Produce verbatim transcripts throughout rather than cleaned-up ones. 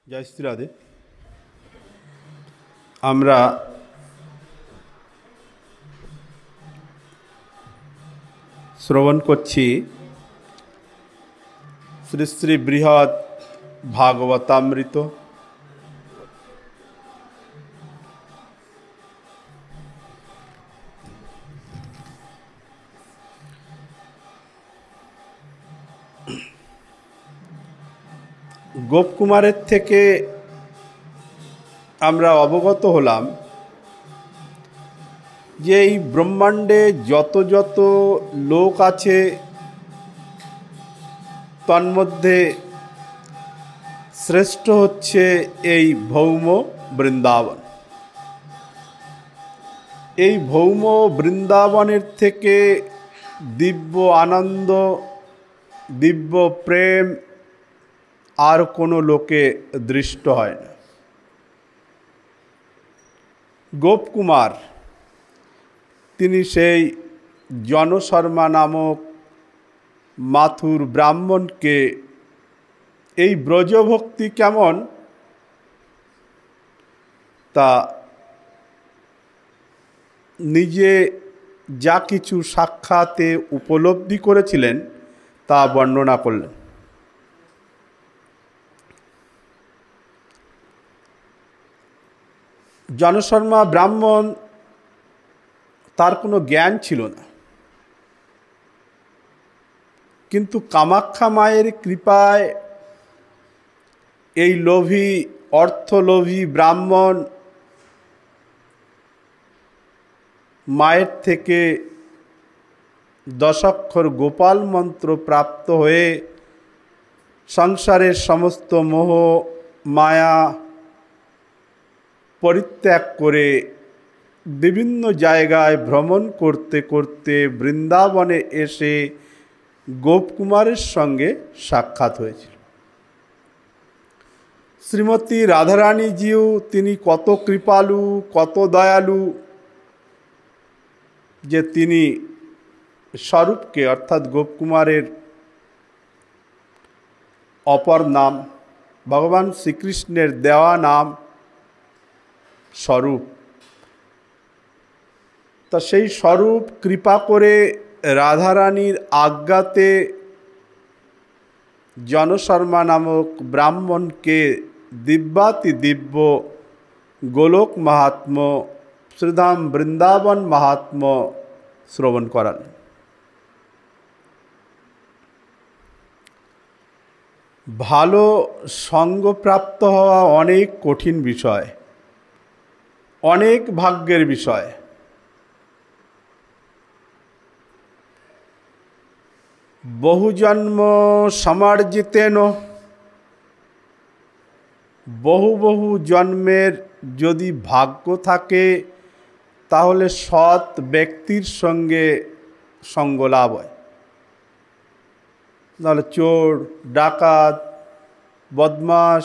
জয় শ্রী রাধে। আমরা শ্রবণ করছি শ্রী শ্রী বৃহৎ ভাগবতামৃত। গোপকুমারের থেকে আমরা অবগত হলাম যে এই ব্রহ্মাণ্ডে যত যত লোক আছে তন্মধ্যে শ্রেষ্ঠ হচ্ছে এই ভৌম বৃন্দাবন। এই ভৌম বৃন্দাবনের থেকে দিব্য আনন্দ, দিব্য প্রেম আর কোনো লোকে দৃষ্ট হয় না। গোপকুমার তিনি সেই জনশর্মা নামক মাথুর ব্রাহ্মণকে এই ব্রজভক্তি কেমন তা নিজে যা কিছু সাক্ষাতে উপলব্ধি করেছিলেন তা বর্ণনা করলেন। জনশর্মা ব্রাহ্মণ, তার কোনো জ্ঞান ছিল না, কিন্তু কামাখ্যা মায়ের কৃপায় এই লোভী অর্থলোভী ব্রাহ্মণ মায়ের থেকে দশাক্ষর গোপাল মন্ত্র প্রাপ্ত হয়ে সংসারের সমস্ত মোহ মায়া পরিত্যাগ করে বিভিন্ন জায়গায় ভ্রমণ করতে করতে বৃন্দাবনে এসে গোপকুমারের সঙ্গে সাক্ষাৎ হয়েছিল। শ্রীমতী রাধারানীজিও তিনি কত কৃপালু, কত দয়ালু যে তিনি স্বরূপকে অর্থাৎ গোপকুমারের অপর নাম, ভগবান শ্রীকৃষ্ণের দেওয়া নাম স্বরূপ, তা সেই স্বরূপ কৃপা করে রাধারানীর আজ্ঞাতে জনশর্মা নামক ব্রাহ্মণকে দিব্যাতি দিব্য গোলক মাহাত্ম্য, শ্রীধাম বৃন্দাবন মাহাত্ম্য শ্রবণ করালেন। ভালো সঙ্গপ্রাপ্ত হওয়া অনেক কঠিন বিষয়, অনেক ভাগ্যের বিষয়। বহু জন্ম সমার্জিতেন, বহু বহু জন্মের যদি ভাগ্য থাকে তাহলে সৎ ব্যক্তির সঙ্গে সঙ্গ লাভ হয়। তাহলে চোর, ডাকাত, বদমাশ,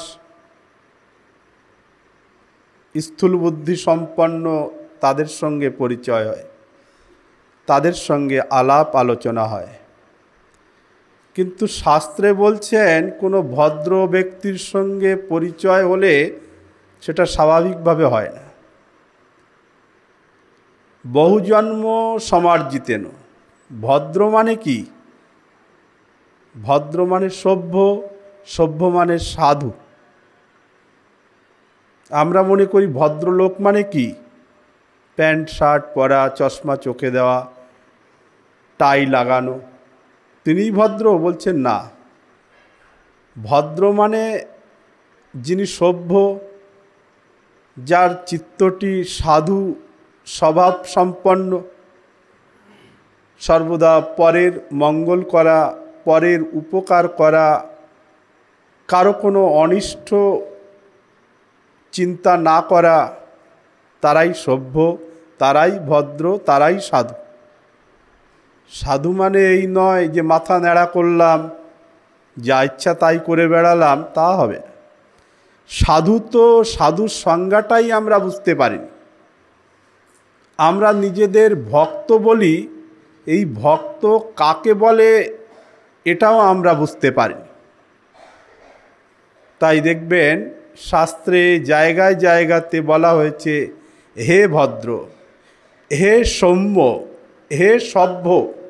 স্থূল বুদ্ধি সম্পন্ন তাদের সঙ্গে পরিচয় হয়, তাদের সঙ্গে আলাপ আলোচনা হয়। কিন্তু শাস্ত্রে বলছেন কোনো ভদ্র ব্যক্তির সঙ্গে পরিচয় হলে সেটা স্বাভাবিকভাবে হয় না। বহু জন্ম সমার্জিতেন, ভদ্র মানে কি? ভদ্র মানে সভ্য, সভ্য মানে সাধু। আমরা মনে করি ভদ্রলোক মানে কি? প্যান্ট শার্ট পরা, চশমা চোখে দেওয়া, টাই লাগানো, তিনিই ভদ্র? বলছেন না। ভদ্র মানে যিনি সভ্য, যার চিত্তটি সাধু স্বভাব সম্পন্ন, সর্বদা পরের মঙ্গল করা, পরের উপকার করা, কারো কোনো অনিষ্ট চিন্তা না করা, তারাই সভ্য, তারাই ভদ্র, তারাই সাধু। সাধু মানে এই নয় যে মাথা ন্যাড়া করলাম, যা ইচ্ছা তাই করে বেড়ালাম, তা হবে না। সাধু তো সাধুর সংজ্ঞাটাই আমরা বুঝতে পারিনি। আমরা নিজেদের ভক্ত বলি, এই ভক্ত কাকে বলে এটাও আমরা বুঝতে পারিনি। তাই দেখবেন শাস্ত্রে জায়গায় জায়গাতে বলা হয়েছে হে ভদ্র, হে সৌম্য, হে সভ্য।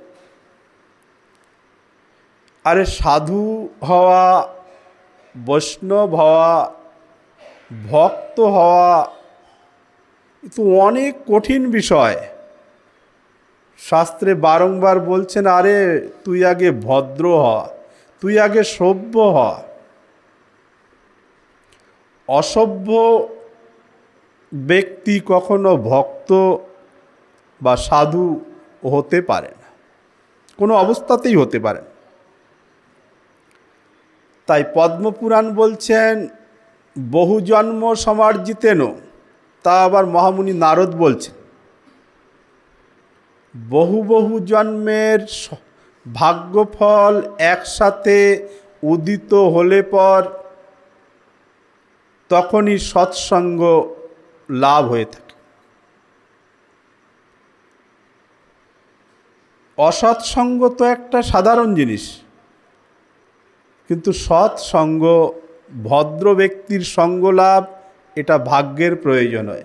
আরে সাধু হওয়া, বৈষ্ণব হওয়া, ভক্ত হওয়া তো অনেক কঠিন বিষয়। শাস্ত্রে বারংবার বলছেন আরে তুই আগে ভদ্র হ, তুই আগে সভ্য হ। অসভ্য ব্যক্তি কখনো ভক্ত বা সাধু হতে পারে না, কোনো অবস্থাতেই হতে পারে না। তাই পদ্মপুরাণ বলছেন বহু জন্ম সমার্জিতেন, তা আবার মহামুনি নারদ বলছেন বহু বহু জন্মের ভাগ্যফল একসাথে উদিত হলে পর তখনই সৎসঙ্গ লাভ হয়ে থাকে। অসৎসঙ্গ তো একটা সাধারণ জিনিস, কিন্তু সৎসঙ্গ, ভদ্র ব্যক্তির সঙ্গ লাভ, এটা ভাগ্যের প্রয়োজন হয়।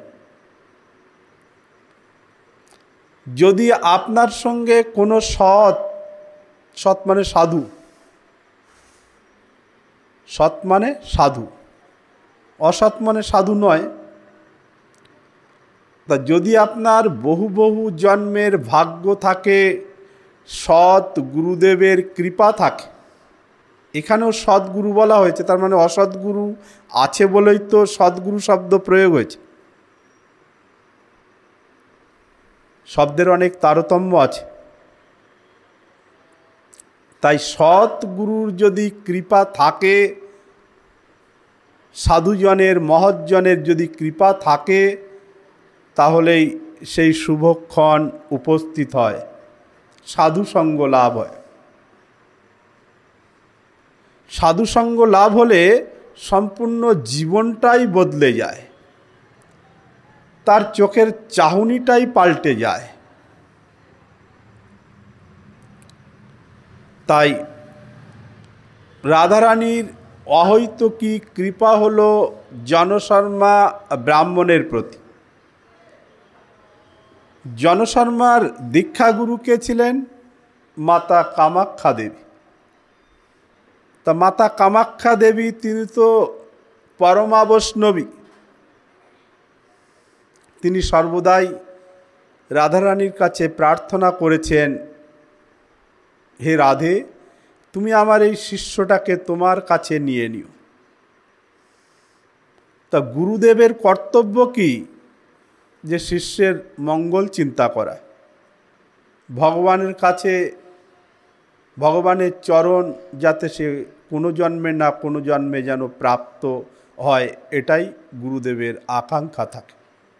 যদি আপনার সঙ্গে কোনো সৎ, সৎ মানে সাধু, সৎ মানে সাধু, অসৎ মানে সাধু নয়, তা যদি আপনার বহু বহু জন্মের ভাগ্য থাকে, সৎ গুরুদেবের কৃপা থাকে, এখানেও সদ্গুরু বলা হয়েছে, তার মানে অসৎগুরু আছে বলেই তো সদ্গুরু শব্দ প্রয়োগ হয়েছে। শব্দের অনেক তারতম্য আছে। তাই সৎগুরুর যদি কৃপা থাকে, সাধুজনের মহৎজনের যদি কৃপা থাকে, তাহলেই সেই শুভক্ষণ উপস্থিত হয়, সাধুসঙ্গ লাভ হয়। সাধুসঙ্গ লাভ হলে সম্পূর্ণ জীবনটাই বদলে যায়, তার চোখের চাহনিটাই পাল্টে যায়। তাই রাধারানীর অহৈতুকী কৃপা হলো জনশর্মা ব্রাহ্মণের প্রতি। জনশর্মার দীক্ষাগুরু কে ছিলেন? মাতা কামাখ্যা দেবী। তা মাতা কামাখ্যা দেবী তিনি তো পরমা বৈষ্ণবী, তিনি সর্বদাই রাধারানীর কাছে প্রার্থনা করেছেন, হে রাধে, তুমি আমার এই শিষ্যটাকে তোমার কাছে নিয়ে নিও। তা গুরুদেবের কর্তব্য কি? যে শিষ্যের মঙ্গল চিন্তা করা, ভগবানের কাছে, ভগবানের চরণ যাতে সে কোনো জন্মে না কোনো জন্মে যেন প্রাপ্ত হয়, এটাই গুরুদেবের আকাঙ্ক্ষা থাকে।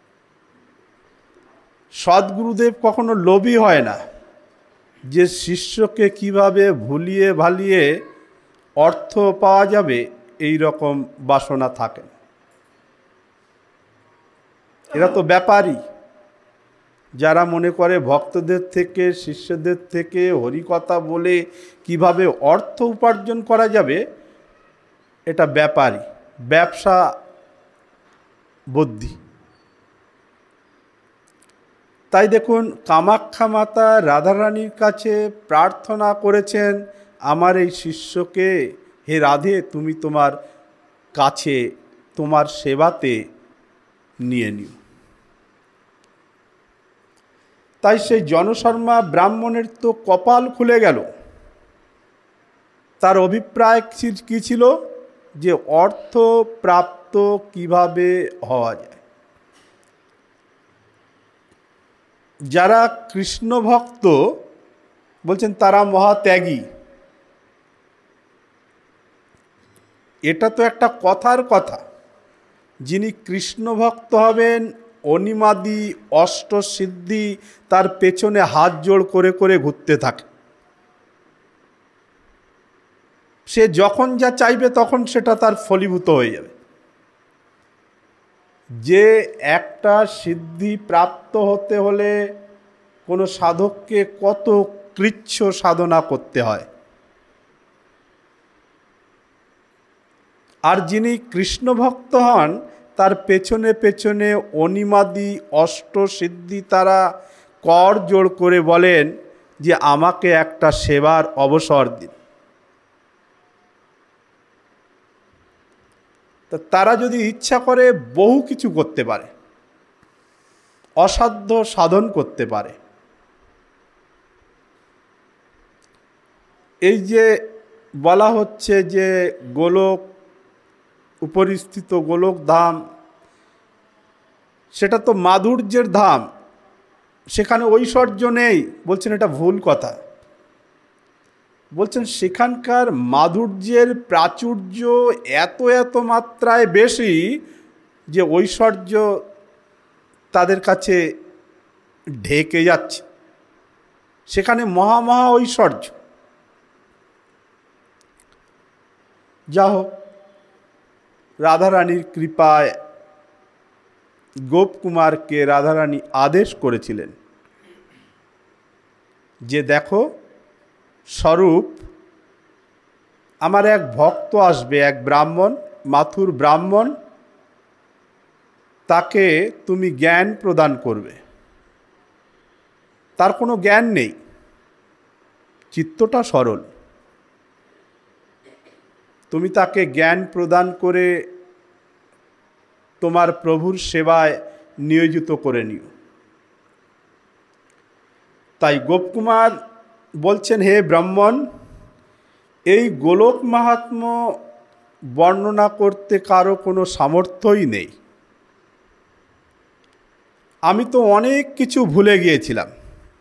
সদ্গুরুদেব কখনো লোভী হয় না, যে শিষ্যকে কিভাবে ভুলিয়ে ভালিয়ে অর্থ পাওয়া যাবে এই রকম বাসনা থাকে। এরা তো ব্যাপারী, যারা মনে করে ভক্তদের থেকে, শিষ্যদের থেকে হরিকথা বলে কিভাবে অর্থ উপার্জন করা যাবে, এটা ব্যাপারী, ব্যবসা বুদ্ধি। তাই দেখুন, কামাখ্যা মাতা রাধারানীর কাছে প্রার্থনা করেছেন, আমার এই শিষ্যকে হে রাধে তুমি তোমার কাছে, তোমার সেবাতে নিয়ে নিও। তাই সেই জনশর্মা ব্রাহ্মণের তো কপাল খুলে গেল। তার অভিপ্রায় কী ছিল? যে অর্থ প্রাপ্ত কিভাবে হওয়া যায়। যারা কৃষ্ণ ভক্ত বলছেন তারা মহাত্যাগী, এটা তো একটা কথার কথা। যিনি কৃষ্ণ ভক্ত হবেন, অনিমাদি অষ্টসিদ্ধি তার পেছনে হাত জোড় করে করে ঘুরতে থাকে। সে যখন যা চাইবে তখন সেটা তার ফলীভূত হয়ে যাবে। যে একটা সিদ্ধি প্রাপ্ত হতে হলে কোনো সাধককে কত কৃচ্ছ সাধনা করতে হয়। আর যিনি কৃষ্ণ ভক্ত হন তার পেছনে পেছনে অনিমাদি অষ্টসিদ্ধি তারা কর জোড় করে বলেন যে আমাকে একটা সেবার অবসর দিন। তা তারা যদি ইচ্ছা করে বহু কিছু করতে পারে, অসাধ্য সাধন করতে পারে। এই যে বলা হচ্ছে যে গোলক উপরিস্থিত গোলক ধাম, সেটা তো মাধুর্যের ধাম, সেখানে ঐশ্বর্য নেই বলছেন, এটা ভুল কথা। বলছেন সেখানকার মাধুর্যের প্রাচুর্য এত এত মাত্রায় বেশি যে ঐশ্বর্য তাদের কাছে ঢেকে যাচ্ছে। সেখানে মহা মহা ঐশ্বর্য। যা হোক, রাধারানীর কৃপায় গোপকুমারকে রাধারানী আদেশ করেছিলেন যে দেখো স্বরূপ, আমার এক ভক্ত আসবে, এক ব্রাহ্মণ, মাথুর ব্রাহ্মণ, তাকে তুমি জ্ঞান প্রদান করবে। তার কোনো জ্ঞান নেই, চিত্তটা সরল, তুমি তাকে জ্ঞান প্রদান করে তোমার প্রভুর সেবায় নিয়োজিত করে নিও। তাই গোপকুমার বলছেন, হে ব্রাহ্মণ, এই গোলক মাহাত্ম্য বর্ণনা করতে কারো কোনো সামর্থ্যই নেই। আমি তো অনেক কিছু ভুলে গিয়েছিলাম,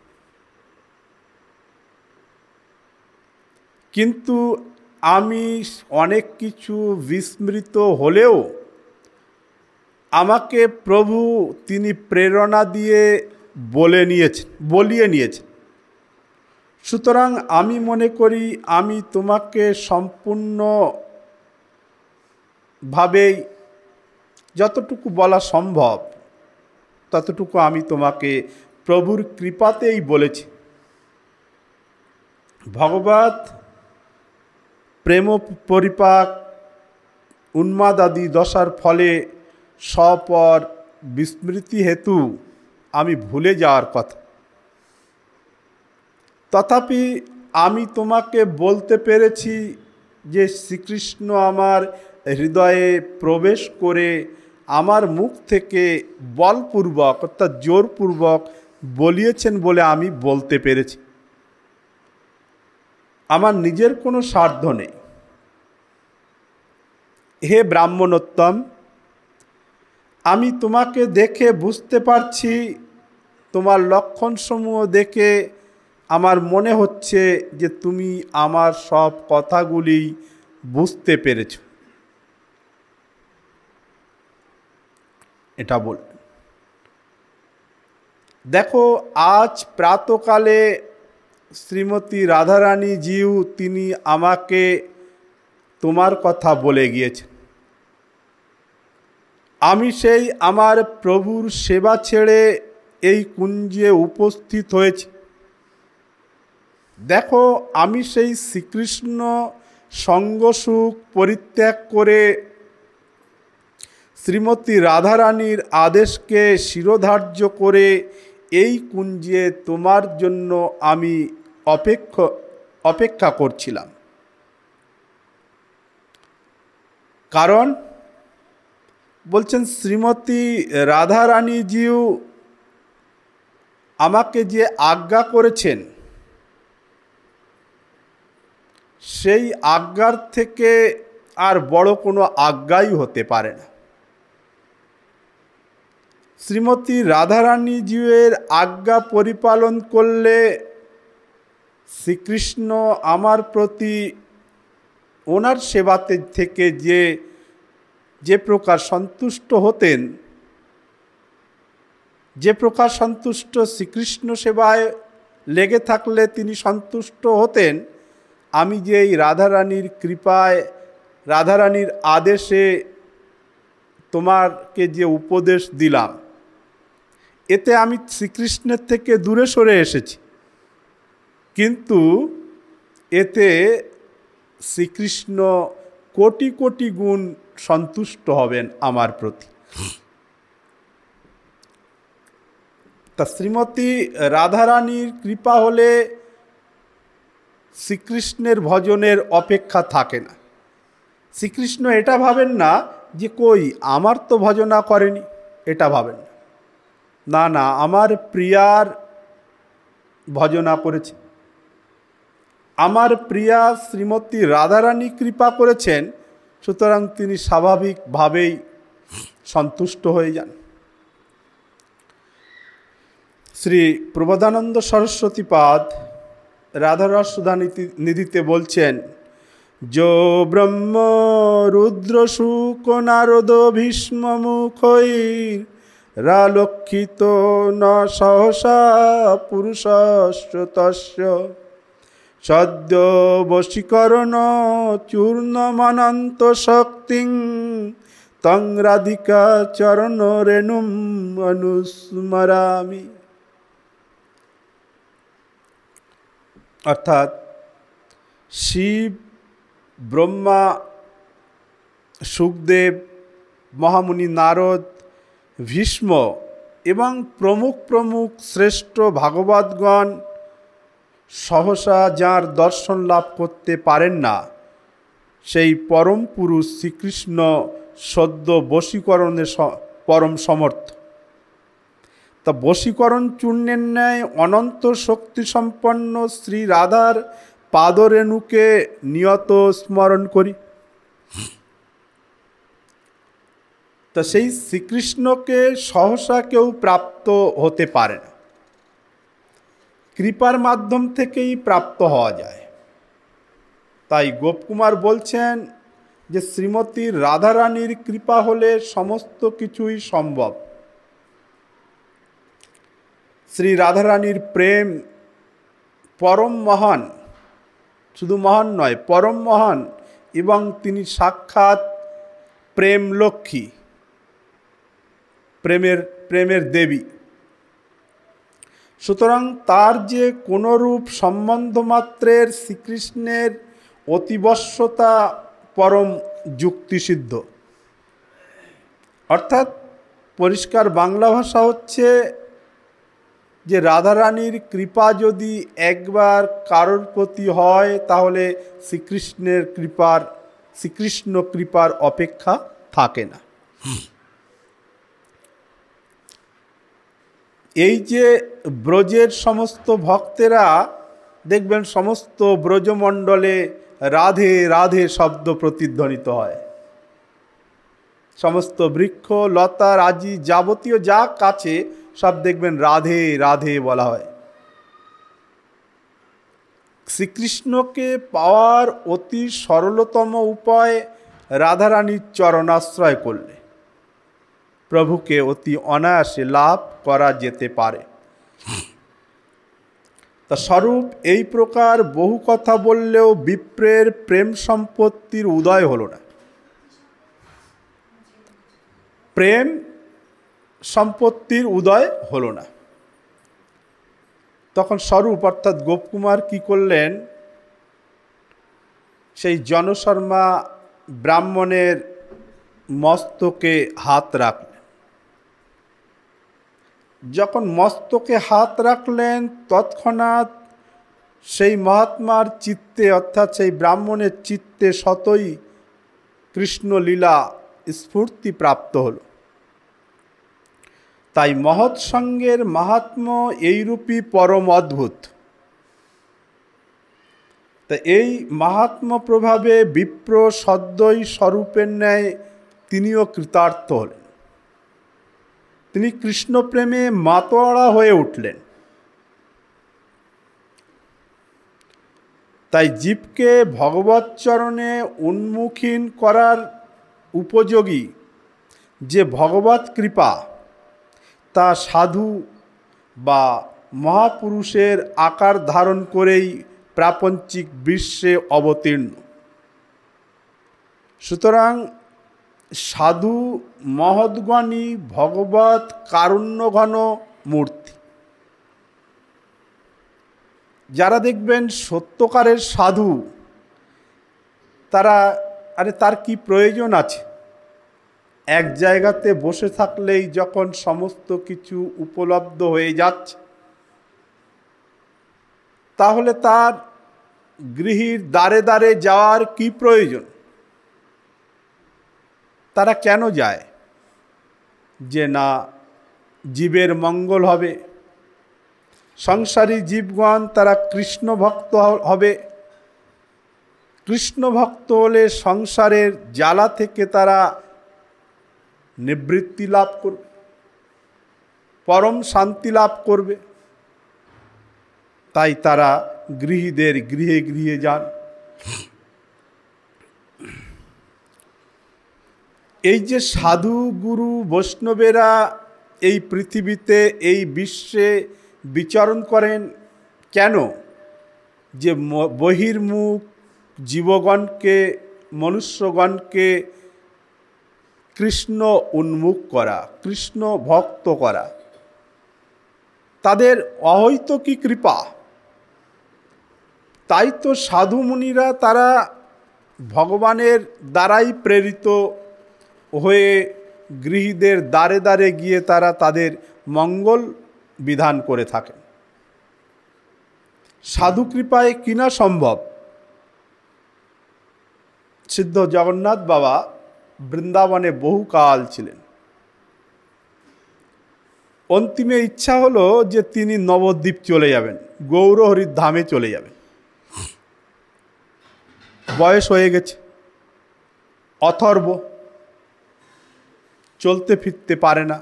কিন্তু আমি অনেক কিছু বিস্মৃত হলেও আমাকে প্রভু তিনি প্রেরণা দিয়ে বলে নিয়েছেন, বলিয়ে নিয়েছেন। সুতরাং আমি মনে করি আমি তোমাকে সম্পূর্ণভাবেই যতটুকু বলা সম্ভব ততটুকু আমি তোমাকে প্রভুর কৃপাতেই বলেছি। ভগবত প্রেম পরিপাক উন্মাদ আদি দশার ফলে স্বপর বিস্মৃতি হেতু আমি ভুলে যাওয়ার কথা। তথাপি আমি তোমাকে বলতে পেরেছি যে শ্রীকৃষ্ণ আমার হৃদয়ে প্রবেশ করে আমার মুখ থেকে বলপূর্বক অর্থাৎ জোরপূর্বক বলিয়েছেন বলে আমি বলতে পেরেছি। আমার নিজের কোনো স্বার্থ নেই। হে ব্রাহ্মণোত্তম, আমি তোমাকে দেখে বুঝতে পারছি, তোমার লক্ষণসমূহ দেখে আমার মনে হচ্ছে যে তুমি আমার সব কথাগুলি বুঝতে পেরেছ। এটা বল। দেখো, আজ প্রাতকালে শ্রীমতী রাধারানী জিউ তিনি আমাকে তোমার কথা বলে গিয়েছেন। আমি সেই আমার প্রভুর সেবা ছেড়ে এই কুঞ্জে উপস্থিত হয়েছি। দেখো, আমি সেই শ্রীকৃষ্ণ সঙ্গসুখ পরিত্যাগ করে শ্রীমতী রাধারানীর আদেশকে শিরোধার্য করে এই কুঞ্জে তোমার জন্য আমি অপেক্ষা অপেক্ষা করছিলাম। কারণ বলছেন শ্রীমতী রাধারানীজিও আমাকে যে আজ্ঞা করেছেন সেই আজ্ঞার থেকে আর বড় কোনো আজ্ঞাই হতে পারে না। শ্রীমতী রাধারানীজির আজ্ঞা পরিপালন করলে শ্রীকৃষ্ণ আমার প্রতি ওনার সেবাতে থেকে যে যে প্রকার সন্তুষ্ট হতেন, যে প্রকার সন্তুষ্ট শ্রীকৃষ্ণ সেবায় লেগে থাকলে তিনি সন্তুষ্ট হতেন, আমি যে এই রাধারানীর কৃপায় রাধারানীর আদেশে তোমাকে যে উপদেশ দিলাম, এতে আমি শ্রীকৃষ্ণের থেকে দূরে সরে এসেছি, কিন্তু এতে শ্রীকৃষ্ণ কোটি কোটি গুণ সন্তুষ্ট হবেন আমার প্রতি। তা শ্রীমতী রাধারানীর কৃপা হলে শ্রীকৃষ্ণের ভজনের অপেক্ষা থাকে না। শ্রীকৃষ্ণ এটা ভাবেন না যে কই আমার তো ভজনা করেনি, এটা ভাবেন না। না না, আমার প্রিয়ার ভজনা করেছে, আমার প্রিয়া শ্রীমতী রাধারানী কৃপা করেছেন, সুতরাং তিনি স্বাভাবিকভাবেই সন্তুষ্ট হয়ে যান। শ্রী প্রবোধানন্দ সরস্বতীপাদ রাধারস সুধা নিধিতে বলছেন, যো ব্রহ্ম রুদ্র শুক নারদ ভীষ্ম মুখৈর রালক্ষিত ন সহসা পুরুষস্য তস্য সদ্য বশীকরণ চূর্ণমানন্ত শক্তিং তং রাধিকা চরণ রেণুম অনুস্মরামি। অর্থাৎ শিব, ব্রহ্মা, শুকদেব, মহামুনি নারদ, ভীষ্ম এবং প্রমুখ প্রমুখ শ্রেষ্ঠ ভাগবতগণ সহসা যার দর্শন লাভ করতে পারেন না, সেই পরম পুরুষ শ্রীকৃষ্ণ সদ্য বশীকরণে পরম সমর্থ। তা বশীকরণ চূর্ণের ন্যায় অনন্ত শক্তিসম্পন্ন শ্রী রাধার পাদরেণুকে নিয়ত স্মরণ করি। তা সেই শ্রীকৃষ্ণকে সহসা কেউ প্রাপ্ত হতে পারে না, কৃপার মাধ্যম থেকেই প্রাপ্ত হওয়া যায়। তাই গোপকুমার বলছেন যে শ্রীমতী রাধারানীর কৃপা হলে সমস্ত কিছুই সম্ভব। শ্রী রাধারানীর প্রেম পরম মহান, শুধু মহান নয়, পরম মহান, এবং তিনি সাক্ষাৎ প্রেম লক্ষ্মী, প্রেমের প্রেমের দেবী। সুতরাং তার যে কোনো রূপ সম্বন্ধ মাত্রের শ্রীকৃষ্ণের অতিবশ্যতা পরম যুক্তিসিদ্ধ। অর্থাৎ পরিষ্কার বাংলা ভাষা হচ্ছে যে রাধারানীর কৃপা যদি একবার কারোর প্রতি হয়, তাহলে শ্রীকৃষ্ণের কৃপার শ্রীকৃষ্ণ কৃপার অপেক্ষা থাকে না। এই যে ব্রজের সমস্ত ভক্তেরা দেখবেন সমস্ত ব্রজমণ্ডলে রাধে রাধে শব্দ প্রতিধ্বনিত হয়। সমস্ত বৃক্ষ লতা রাজি যাবতীয় যা কাছে সব দেখবেন রাধে রাধে বলা হয়। শ্রীকৃষ্ণকে পাওয়ার অতি সরলতম উপায় রাধারানীর চরণাশ্রয় করলে প্রভুকে অতি অনায়াসে লাভ করা যেতে পারে। তা স্বরূপ এই প্রকার বহু কথা বললেও বিপ্রের প্রেম সম্পত্তির উদয় হল না। প্রেম সম্পত্তির উদয় হলো না। তখন স্বরূপ অর্থাৎ গোপকুমার কি করলেন, সেই জনশর্মা ব্রাহ্মণের মস্তকে হাত রাখলেন। যখন মস্তকে হাত রাখলেন, তৎক্ষণাৎ সেই মহাত্মার চিত্তে অর্থাৎ সেই ব্রাহ্মণের চিত্তে সতই কৃষ্ণলীলা স্ফূর্তি প্রাপ্ত হল। তাই মহৎ সঙ্গের মাহাত্ম্য এইরূপই পরম অদ্ভুত। তা এই মাহাত্ম্য প্রভাবে বিপ্র সদ্যই স্বরূপের ন্যায় তিনিও কৃতার্থ হলেন। তিনি কৃষ্ণপ্রেমে মাতোয়ারা হয়ে উঠলেন। তাই জীবকে ভগবৎচরণে উন্মুখীন করার উপযোগী যে ভগবৎ কৃপা, তা সাধু বা মহাপুরুষের আকার ধারণ করেই প্রাপঞ্চিক বিশ্বে অবতীর্ণ। সুতরাং সাধু মহৎগণই ভগবৎ কারুণ্যঘন মূর্তি। যারা দেখবেন সত্যকারের সাধু, তারা আরে তার কি প্রয়োজন আছে? এক জায়গাতে বসে থাকলেই যখন সমস্ত কিছু উপলব্ধ হয়ে যাচ্ছে, তাহলে তার গৃহীর দ্বারে দ্বারে যাওয়ার কি প্রয়োজন? তারা কেন যায়? যে না, জীবের মঙ্গল হবে, সংসারী জীবগণ তারা কৃষ্ণ ভক্ত হবে, কৃষ্ণ ভক্ত হলে সংসারের জ্বালা থেকে তারা নিবৃত্তি লাভ করবে, পরম শান্তি লাভ করবে। তাই তারা গৃহীদের গৃহে গৃহে যান। এই যে সাধু গুরু বৈষ্ণবেরা এই পৃথিবীতে, এই বিশ্বে বিচরণ করেন কেন? যে বহির্মুখ জীবগণকে, মনুষ্যগণকে কৃষ্ণ উন্মুখ করা, কৃষ্ণ ভক্ত করা। তাদের অহৈতুকী কৃপা। তাই তো সাধু মুনিরা তারা ভগবানের দ্বারাই প্রেরিত হয়ে গৃহীদের দ্বারে দ্বারে গিয়ে তারা তাদের মঙ্গল বিধান করে থাকেন। সাধু কৃপায় কিনা সম্ভব। সিদ্ধ জগন্নাথ বাবা বৃন্দাবনে বহুকাল ছিলেন। অন্তিমে ইচ্ছা হলো যে তিনি নবদ্বীপ চলে যাবেন, গৌরহরির ধামে চলে যাবেন। বয়স হয়ে গেছে, অথর্ব, চলতে ফিরতে পারে না।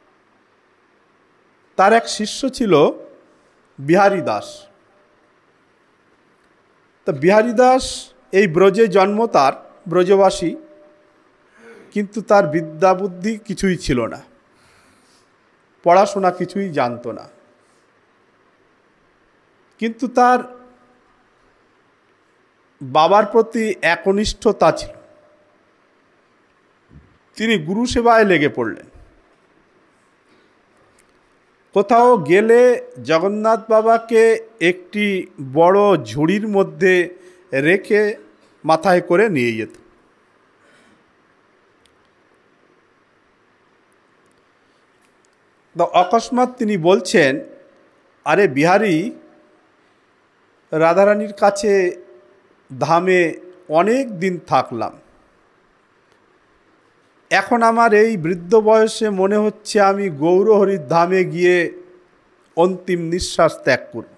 তার এক শিষ্য ছিল বিহারী দাস। তা বিহারী দাস এই ব্রজে জন্ম, তার ব্রজবাসী, কিন্তু তার বিদ্যা বুদ্ধি কিছুই ছিল না, পড়াশোনা কিছুই জানতো না। কিন্তু তার বাবার প্রতি একনিষ্ঠতা ছিল। তিনি গুরু সেবায় লেগে পড়লেন। কোথাও গেলে জগন্নাথ বাবাকে একটি বড় ঝুড়ির মধ্যে রেখে মাথায় করে নিয়ে যেত। তো অকস্মাৎ তিনি বলছেন, আরে বিহারী, রাধারানীর কাছে ধামে অনেক দিন থাকলাম, এখন আমার এই বৃদ্ধ বয়সে মনে হচ্ছে আমি গৌরহরির ধামে গিয়ে অন্তিম নিঃশ্বাস ত্যাগ করব।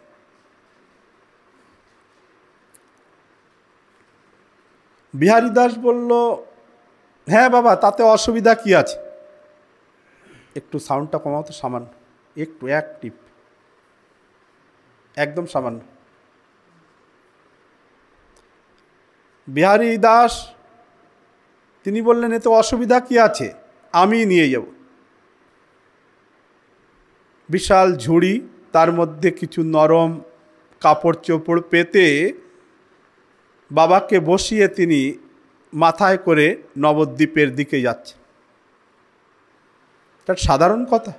বিহারী দাস বলল, হ্যাঁ বাবা, তাতে অসুবিধা কি আছে? একটু সাউন্ডটা কমাও তো, সামান্য একটু, এক টিপ, একদম সামান্য। বিহারী দাস তিনি বললেন, এতে অসুবিধা কি আছে, আমি নিয়ে যাব। বিশাল ঝুড়ি, তার মধ্যে কিছু নরম কাপড় চোপড় পেতে বাবাকে বসিয়ে তিনি মাথায় করে নবদ্বীপের দিকে যাচ্ছে। এটা সাধারণ কথা।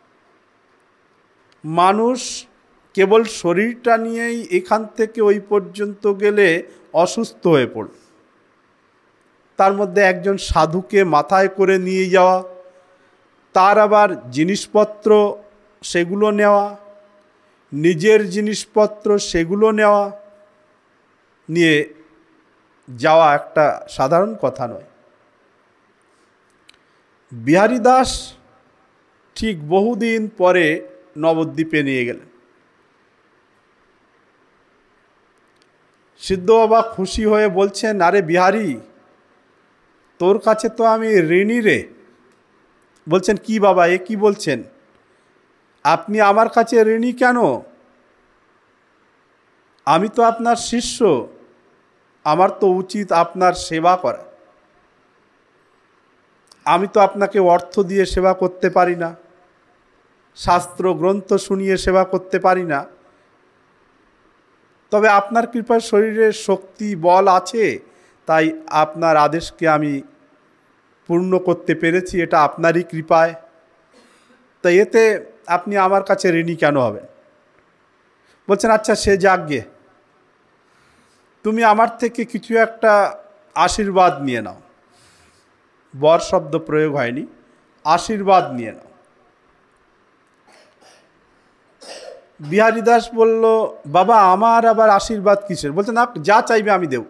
মানুষ কেবল শরীরটা নিয়েই এখান থেকে ওই পর্যন্ত গেলে অসুস্থ হয়ে পড়ল, তার মধ্যে একজন সাধুকে মাথায় করে নিয়ে যাওয়া, তার আবার জিনিসপত্র সেগুলো নেওয়া, নিজের জিনিসপত্র সেগুলো নেওয়া, নিয়ে যাওয়া একটা সাধারণ কথা নয়। বিহারী দাস ঠিক বহুদিন পরে নবদ্বীপে নিয়ে গেলেন। সিদ্ধ বাবা খুশি হয়ে বলছেন, আরে বিহারী, তোর কাছে তো আমি ঋণী রে। বলছেন, কি বাবা, এ কি বলছেন? আপনি আমার কাছে ঋণী কেন? আমি তো আপনার শিষ্য, আমার তো উচিত আপনার সেবা করা। আমি তো আপনাকে অর্থ দিয়ে সেবা করতে পারি না, শাস্ত্র গ্রন্থ শুনিয়ে সেবা করতে পারি না। তবে আপনার কৃপায় শরীরে শক্তি বল আছে, তাই আপনার আদেশকে আমি পূর্ণ করতে পেরেছি, এটা আপনারই কৃপায়। তাই এতে আপনি আমার কাছে ঋণী কেন হবেন? বলছেন, আচ্ছা সে যাক গে, তুমি আমার থেকে কিছু একটা আশীর্বাদ নিয়ে নাও। বর শব্দ প্রয়োগ হয়নি, আশীর্বাদ নিয়ে নাও। বিহারী দাস বলল, বাবা আমার আবার আশীর্বাদ কিসের? বলছে, না, যা চাইবে আমি দেব।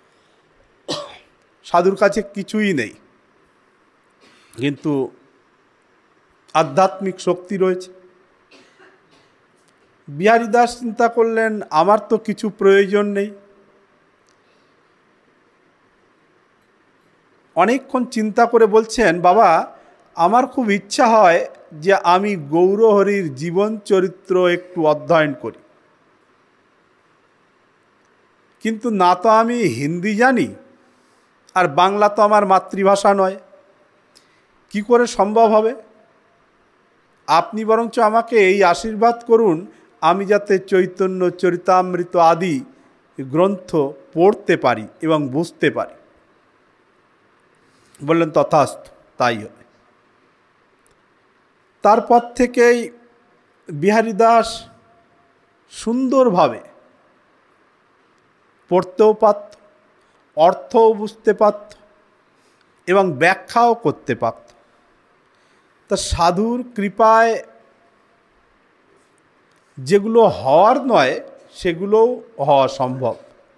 সাধুর কাছে কিছুই নেই, কিন্তু আধ্যাত্মিক শক্তি রয়েছে। বিহারী দাস চিন্তা করলেন, আমার তো কিছু প্রয়োজন নেই। অনেকক্ষণ চিন্তা করে বলছেন, বাবা আমার খুব ইচ্ছা হয় যে আমি গৌরহরির জীবন চরিত্র একটু অধ্যয়ন করি, কিন্তু না তো আমি হিন্দি জানি, আর বাংলা তো আমার মাতৃভাষা নয়, কি করে সম্ভব হবে? আপনি বরঞ্চ আমাকে এই আশীর্বাদ করুন, আমি যাতে চৈতন্য চরিতামৃত আদি গ্রন্থ পড়তে পারি এবং বুঝতে পারি। বললেন, তথাস্তু, তাই হবে। তারপর থেকেই বিহারী দাস সুন্দরভাবে পড়তেও পারত, অর্থও বুঝতে পারত এবং ব্যাখ্যাও করতে পারত। তা সাধুর কৃপায় যেগুলো হওয়ার নয় সেগুলোও হওয়া সম্ভব।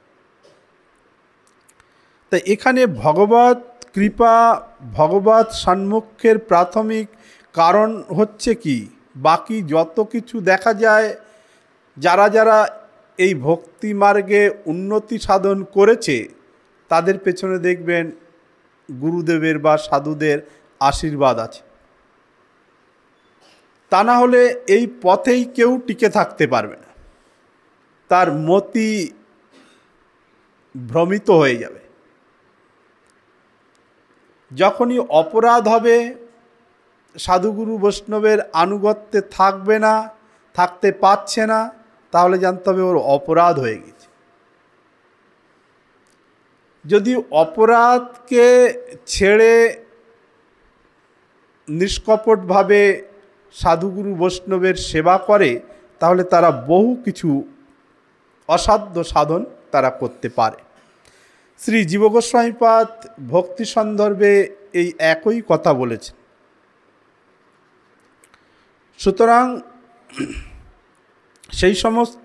তা এখানে ভগবত কৃপা, ভগবত সান্মুখ্যের প্রাথমিক কারণ হচ্ছে কি, বাকি যত কিছু দেখা যায়, যারা যারা এই ভক্তি মার্গে উন্নতি সাধন করেছে তাদের পেছনে দেখবেন গুরুদেবের বা সাধুদের আশীর্বাদ আছে। তা না হলে এই পথেই কেউ টিকে থাকতে পারবে না, তার মতি ভ্রমিত হয়ে যাবে। যখনই অপরাধ হবে, সাধুগুরু বৈষ্ণবের আনুগত্যে থাকবে না, থাকতে পারছে না, তাহলে জানতে হবে ওর অপরাধ হয়ে গেছে। যদি অপরাধকে ছেড়ে নিষ্কপটভাবে সাধুগুরু বৈষ্ণবের সেবা করে, তাহলে তারা বহু কিছু অসাধ্য সাধন তারা করতে পারে। শ্রী জীবগোস্বামীপাদ ভক্তি সন্দর্ভে এই একই কথা বলেছেন। সুতরাং সেই সমস্ত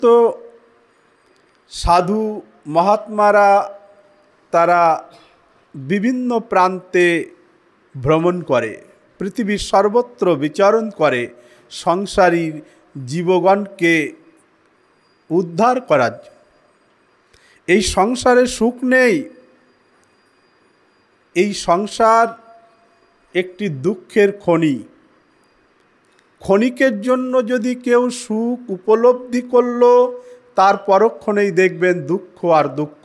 সাধু মহাত্মারা তারা বিভিন্ন প্রান্তে ভ্রমণ করে, পৃথিবীর সর্বত্র বিচরণ করে সংসারী জীবগণকে উদ্ধার করার জন্য। এই সংসারে সুখ নেই, এই সংসার একটি দুঃখের খনি। ক্ষণিকের জন্য যদি কেউ সুখ উপলব্ধি করল, তার পরক্ষণেই দেখবেন দুঃখ আর দুঃখ,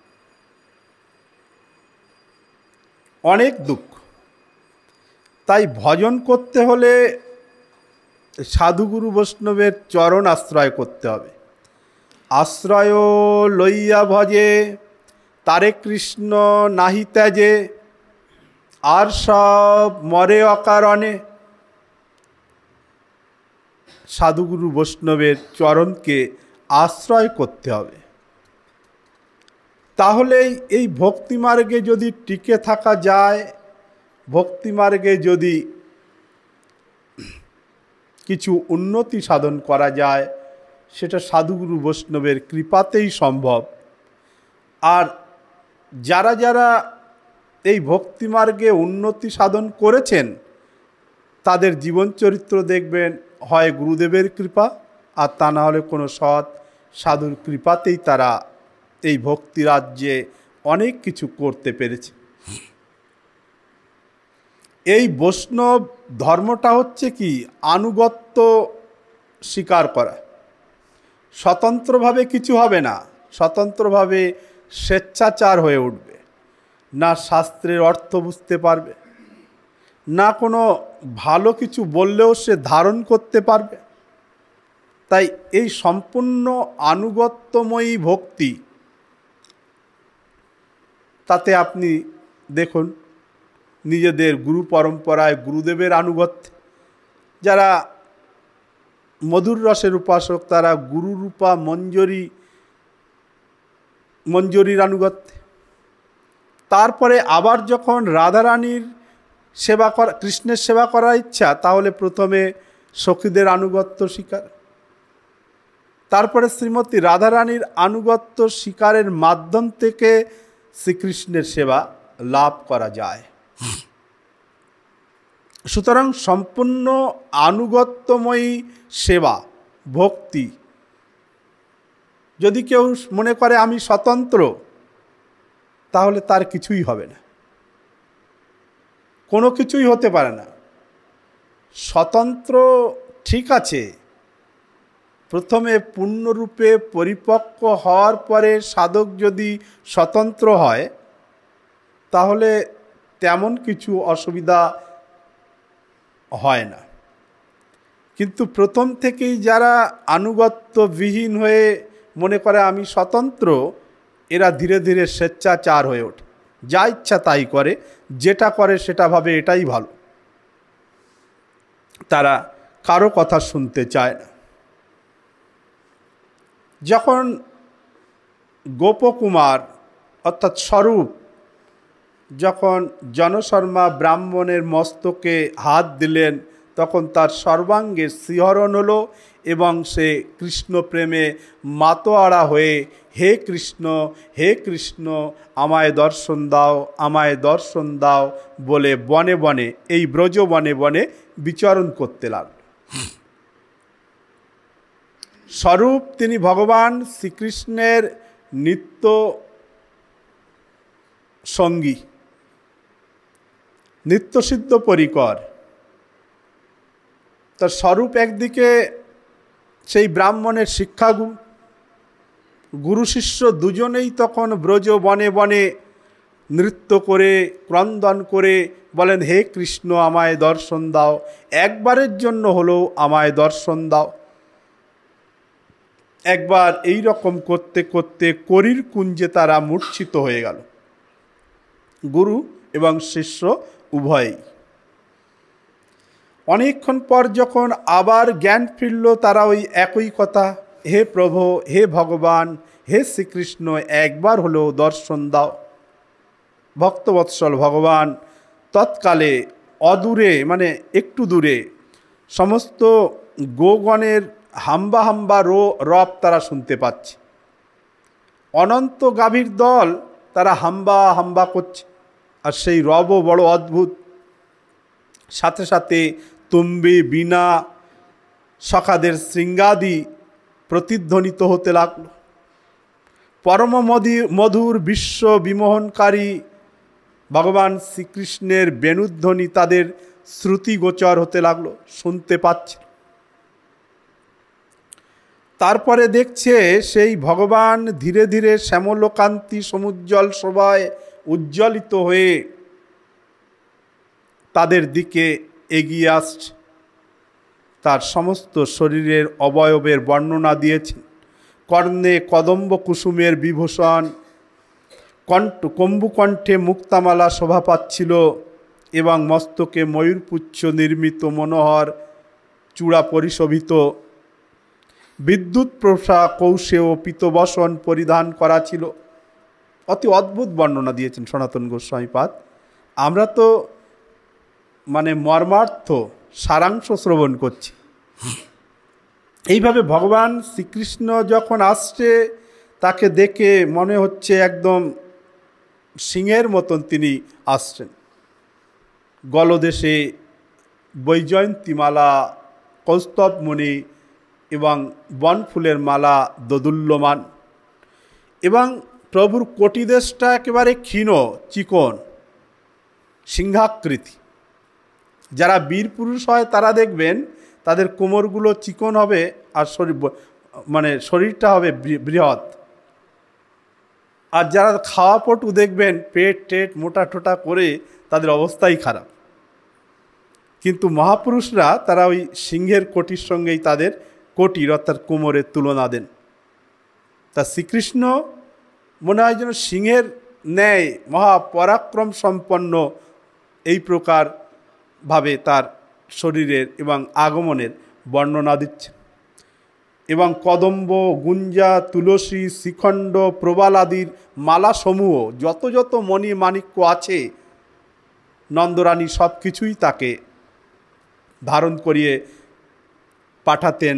অনেক দুঃখ। তাই ভজন করতে হলে সাধুগুরু বৈষ্ণবের চরণ আশ্রয় করতে হবে। আশ্রয় লইয়া ভজে তারে কৃষ্ণ নাহি ত্যাজে, আর সব মরে অকারণে। সাধুগুরু বৈষ্ণবের চরণকে আশ্রয় করতে হবে। তাহলেই এই ভক্তিমার্গে যদি টিকে থাকা যায়, ভক্তিমার্গে যদি কিছু উন্নতি সাধন করা যায়, সেটা সাধুগুরু বৈষ্ণবের কৃপাতেই সম্ভব। আর যারা যারা এই ভক্তিমার্গে উন্নতি সাধন করেছেন, তাদের জীবন চরিত্র দেখবেন হয় গুরুদেবের কৃপা, আর তা না হলে কোনো সৎ সাধুর কৃপাতেই তারা এই ভক্তি রাজ্যে অনেক কিছু করতে পেরেছে। এই বৈষ্ণব ধর্মটা হচ্ছে কি, আনুগত্য স্বীকার করা। স্বতন্ত্রভাবে কিছু হবে না, স্বতন্ত্রভাবে স্বেচ্ছাচার হয়ে উঠবে না, শাস্ত্রের অর্থ বুঝতে পারবে না, কোনো ভালো কিছু বললেও সে ধারণ করতে পারবে। তাই এই সম্পূর্ণ আনুগত্যময়ী ভক্তি, তাতে আপনি দেখুন নিজেদের গুরু পরম্পরায় গুরুদেবের আনুগত্য, যারা মধুর রসের উপাসক তারা গুরুরূপা মঞ্জরি মঞ্জরির আনুগত্যে, তারপরে আবার যখন রাধারানীর সেবা করা, কৃষ্ণের সেবা করার ইচ্ছা, তাহলে প্রথমে সখীদের আনুগত্য স্বীকার, তারপরে শ্রীমতী রাধারানীর আনুগত্য স্বীকারের মাধ্যম থেকে শ্রীকৃষ্ণের সেবা লাভ করা যায়। সুতরাং সম্পূর্ণ আনুগত্যময়ী সেবা, ভক্তি। যদি কেউ মনে করে আমি স্বতন্ত্র, তাহলে তার কিছুই হবে না, কোনো কিছুই হতে পারে না। স্বতন্ত্র ঠিক আছে, প্রথমে পূর্ণরূপে পরিপক্ক হওয়ার পরে সাধক যদি স্বতন্ত্র হয়, তাহলে তেমন কিছু অসুবিধা হয় না। কিন্তু প্রথম থেকেই যারা আনুগত্যবিহীন হয়ে মনে করে আমি স্বতন্ত্র, এরা ধীরে ধীরে স্বেচ্ছাচার হয়ে ওঠে, যা ইচ্ছা তাই করে, যেটা করে সেটা ভাবে এটাই ভালো, তারা কারো কথা শুনতে চায় না। যখন গোপকুমার অর্থাৎ স্বরূপ যখন জনশর্মা ব্রাহ্মণের মস্তকে হাত দিলেন, তখন তার সর্বাঙ্গে শিহরণ হলো এবং সে কৃষ্ণ প্রেমে মাতোয়ারা হয়ে হে কৃষ্ণ, হে কৃষ্ণ, আমায় দর্শন দাও, আমায় দর্শন দাও বলে বনে বনে, এই ব্রজ বনে বনে বিচরণ করতে লাগল। স্বরূপ তিনি ভগবান শ্রীকৃষ্ণের নিত্য সঙ্গী, নিত্যসিদ্ধ পরিকর। তার স্বরূপ একদিকে সেই ব্রাহ্মণের শিক্ষাগুরু, গুরু শিষ্য দুজনেই তখন ব্রজ বনে বনে নৃত্য করে ক্রন্দন করে বলেন হে কৃষ্ণ আমায় দর্শন দাও, একবারের জন্য হলেও আমায় দর্শন দাও। একবার এই রকম করতে করতে করির কুঞ্জে তারা মূর্ছিত হয়ে গেল, গুরু এবং শিষ্য উভয়ই। অনেকক্ষণ পর যখন আবার জ্ঞান ফিরল, তারা ওই একই কথা, হে প্রভু, হে ভগবান, হে শ্রীকৃষ্ণ, একবার হলেও দর্শন দাও। ভক্তবৎসল ভগবান তৎকালে অদূরে, মানে একটু দূরে সমস্ত গোগণের হাম্বা হাম্বা রো রব তারা শুনতে পাচ্ছে। অনন্ত গাভীর দল তারা হাম্বা হাম্বা করছে, আর সেই রবও বড় অদ্ভুত। সাথে সাথে তুম্বি, বীণা, সখাদের শৃঙ্গাদি প্রতিধ্বনিত হতে লাগল। পরম মধুর বিশ্ব বিমোহনকারী ভগবান শ্রীকৃষ্ণের বেণুধ্বনি তাদের শ্রুতিগোচর হতে লাগলো, শুনতে পাচ্ছে। তারপরে দেখছে সেই ভগবান ধীরে ধীরে শ্যামলকান্তি সমুজ্জ্বল শোভায় উজ্জ্বলিত হয়ে তাদের দিকে এগিয়ে আসছে। তার সমস্ত শরীরের অবয়বের বর্ণনা দিয়েছেন। কর্ণে কদম্ব কুসুমের বিভূষণ, কণ্ঠ কম্বুকণ্ঠে মুক্তামালা শোভা পাচ্ছিল এবং মস্তকে ময়ূরপুচ্ছ নির্মিত মনোহর চূড়া পরিশোভিত, বিদ্যুৎ প্রসা কৌশেয় পীতবসন পরিধান করা ছিল। অতি অদ্ভুত বর্ণনা দিয়েছেন সনাতন গোস্বামীপাদ। আমরা তো মানে মর্মার্থ সারাংশ শ্রবণ করছি। এইভাবে ভগবান শ্রীকৃষ্ণ যখন আসছে, তাকে দেখে মনে হচ্ছে একদম সিংহের মতন তিনি আসছেন। গলদেশে বৈজয়ন্তীমালা, কৌস্তবমণি এবং বনফুলের মালা দোদুল্যমান, এবং প্রভুর কোটিদেশটা একেবারে ক্ষীণ চিকন সিংহাকৃতি। যারা বীর পুরুষ হয় তারা দেখবেন তাদের কোমরগুলো চিকন হবে আর শরীর মানে শরীরটা হবে বৃহৎ। আর যারা খাওয়া পটু দেখবেন পেট টেট মোটা টোটা করে তাদের অবস্থাই খারাপ। কিন্তু মহাপুরুষরা তারা ওই সিংহের কোটির সঙ্গেই তাদের কোটির অর্থাৎ কোমরের তুলনা দেন। তা শ্রীকৃষ্ণ মনে হয় যেন সিংহের ন্যায় মহাপরাক্রম সম্পন্ন এই প্রকার ভাবে তার শরীরের এবং আগমনের বর্ণনা দিচ্ছেন। এবং কদম্ব, গুঞ্জা, তুলসী, শিখণ্ড, প্রবাল আদির মালাসমূহ যত যত মণি মাণিক্য আছে, নন্দরানী সব কিছুই তাকে ধারণ করিয়ে পাঠাতেন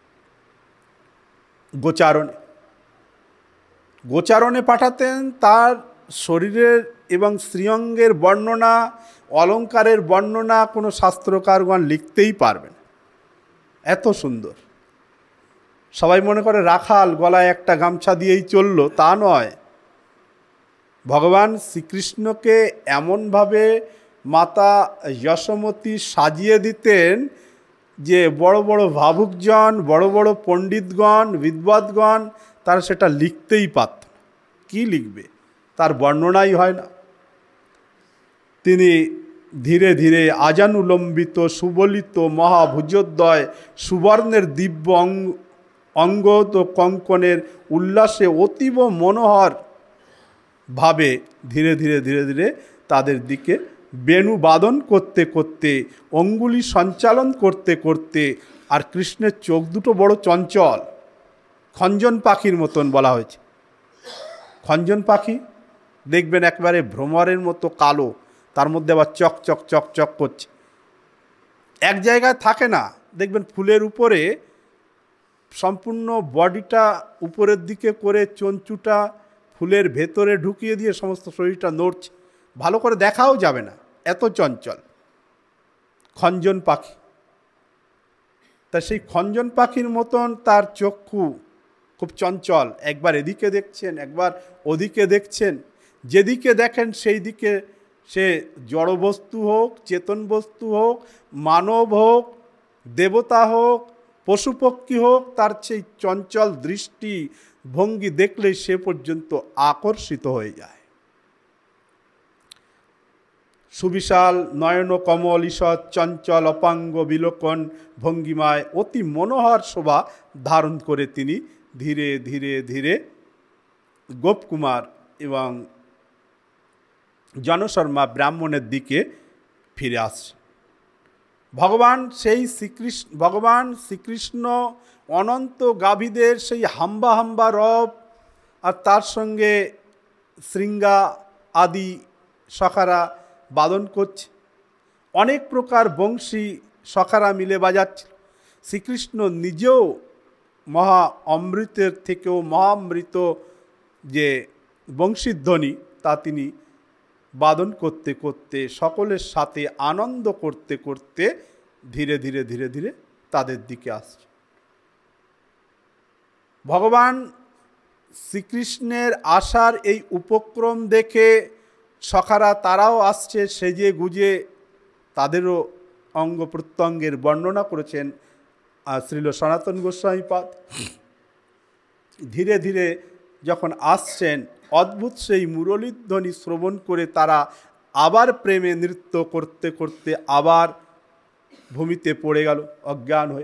গোচারণে। গোচারণে পাঠাতেন। তার শরীরের এবং শ্রীঅঙ্গের বর্ণনা, অলঙ্কারের বর্ণনা কোনো শাস্ত্রকারগণ লিখতেই পারবেন, এত সুন্দর। সবাই মনে করে রাখাল গলায় একটা গামছা দিয়েই চলল, তা নয়। ভগবান শ্রীকৃষ্ণকে এমনভাবে মাতা যশোমতী সাজিয়ে দিতেন যে বড় বড় ভাবুকজন, বড় বড় পণ্ডিতগণ, বিদ্বৎগণ তারা সেটা লিখতেই পারত না। কী লিখবে, তার বর্ণনাই হয় না। তিনি ধীরে ধীরে আজানুলম্বিত সুবলিত মহাভুজোদ্দয় সুবর্ণের দিব্য অঙ্গ অঙ্গত কঙ্কনের উল্লাসে অতীব মনোহর ভাবে ধীরে ধীরে ধীরে ধীরে তাদের দিকে বেণু বাদন করতে করতে, অঙ্গুলি সঞ্চালন করতে করতে, আর কৃষ্ণের চোখ দুটো বড় চঞ্চল, খঞ্জন পাখির মতন বলা হয়েছে। খঞ্জন পাখি দেখবেন একবারে ভ্রমরের মতো কালো, তার মধ্যে আবার চক চক চক চক করছে, এক জায়গায় থাকে না। দেখবেন ফুলের উপরে সম্পূর্ণ বডিটা উপরের দিকে করে চঞ্চুটা ফুলের ভেতরে ঢুকিয়ে দিয়ে সমস্ত শরীরটা নড়ছে, ভালো করে দেখাও যাবে না, এত চঞ্চল খঞ্জন পাখি। তা সেই খঞ্জন পাখির মতন তার চক্ষু খুব চঞ্চল, একবার এদিকে দেখছেন, একবার ওদিকে দেখছেন। যেদিকে দেখেন সেই দিকে সে জড় বস্তু হোক, চেতন বস্তু হোক, মানব হোক, দেবতা হোক, পশুপক্ষী হোক, তার সেই চঞ্চল দৃষ্টি ভঙ্গি দেখলেই সে পর্যন্ত আকর্ষিত হয়ে যায়। সুবিশাল নয়ন কমল ঈষৎ চঞ্চল অপাঙ্গ বিলোকন ভঙ্গিমায় অতি মনোহর শোভা ধারণ করে তিনি ধীরে ধীরে ধীরে গোপকুমার এবং জনশর্মা ব্রাহ্মণের দিকে ফিরে আসছে। ভগবান সেই শ্রীকৃষ্ণ ভগবান শ্রীকৃষ্ণ অনন্ত গাভীদের সেই হাম্বা হাম্বা রব, আর তার সঙ্গে শৃঙ্গা আদি সখারা বাদন করছে, অনেক প্রকার বংশী সখারা মিলে বাজাচ্ছিল। শ্রীকৃষ্ণ নিজেও মহা অমৃতের থেকেও মহামৃত যে বংশীধ্বনি তা তিনি বাদন করতে করতে, সকলের সাথে আনন্দ করতে করতে ধীরে ধীরে ধীরে ধীরে তাদের দিকে আসছে। ভগবান শ্রীকৃষ্ণের আসার এই উপক্রম দেখে সখারা তারাও আসছে সেজে গুজে, তাদেরও অঙ্গ প্রত্যঙ্গের বর্ণনা করেছেন শ্রীল সনাতন গোস্বামীপাদ। ধীরে ধীরে যখন আসছেন, অদ্ভুত সেই মুরলীধ্বনি শ্রবণ করে তারা আবার প্রেমে নৃত্য করতে করতে আবার ভূমিতে পড়ে গেল অজ্ঞান হয়ে।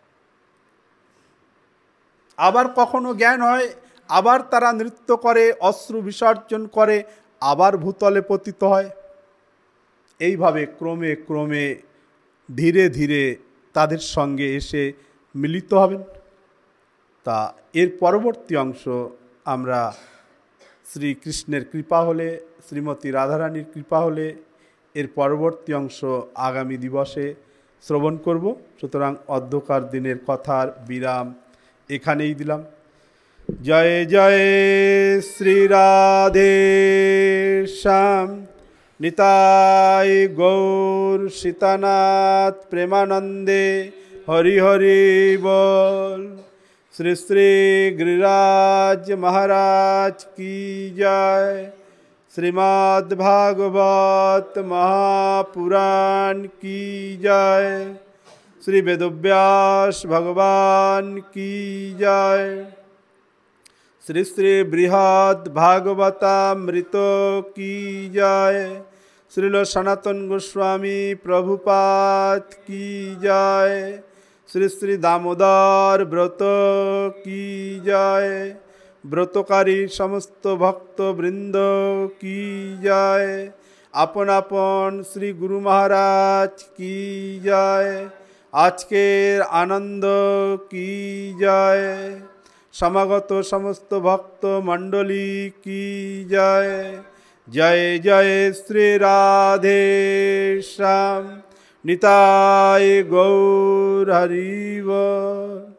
আবার কখনো জ্ঞান হয়, আবার তারা নৃত্য করে, অশ্রু বিসর্জন করে, আবার ভূতলে পতিত হয়। এইভাবে ক্রমে ক্রমে ধীরে ধীরে তাদের সঙ্গে এসে মিলিত হবেন। তা এর পরবর্তী অংশ আমরা শ্রীকৃষ্ণের কৃপা হলে, শ্রীমতী রাধারানীর কৃপা হলে এর পরবর্তী অংশ আগামী দিবসে শ্রবণ করব। সুতরাং অধ্যকার দিনের কথার বিরাম এখানেই দিলাম। জয় জয় শ্রী রাধে শ্যাম নিতাই গৌর সীতানাথ প্রেমানন্দে হরি হরি বল। শ্রী শ্রী गिरिराज महाराज की जय। श्रीमद् भागवत महापुराण की जय। श्री वेदव्यास भगवान की जय। श्री श्री बृहद भागवतामृत की जय। श्रील सनातन गोस्वामी प्रभुपाद की जय। श्री श्री दामोदर व्रत की जय। व्रतकारी समस्त भक्त वृंद की जय। अपन अपन श्री गुरु महाराज की जय। আজকের আনন্দ কি জয়, সমাগত সমস্ত ভক্ত মণ্ডলী কি জয়। জয় জয় শ্রী রাধে শ্যাম, নিতাই গৌর হরি বল।